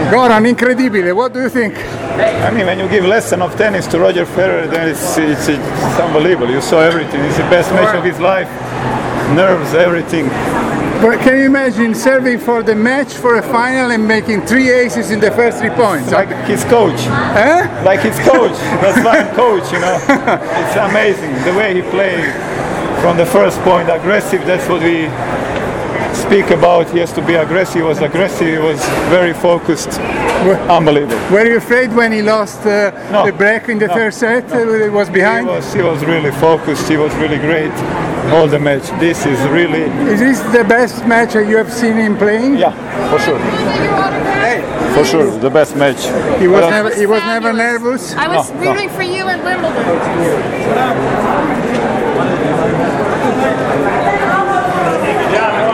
Goran, incredibile. What do you think? I mean, when you give lesson of tennis to Roger Federer, then it's unbelievable. You saw everything. It's the best match of his life. Nerves, everything. But can you imagine serving for the match for a final and making 3 aces in the first 3 points? Like his coach. Like his coach. That's why I'm coach, you know. It's amazing. The way he played from the first point, aggressive, that's what we speak about. He has to be aggressive. He was aggressive. He was very focused. Unbelievable. Were you afraid when he lost the break in the third set? It was behind? He was really focused. He was really great all the match. This is really... Is this the best match you have seen him playing? Yeah, for sure. For sure, the best match. He was never nervous? I was rooting for you at Wimbledon.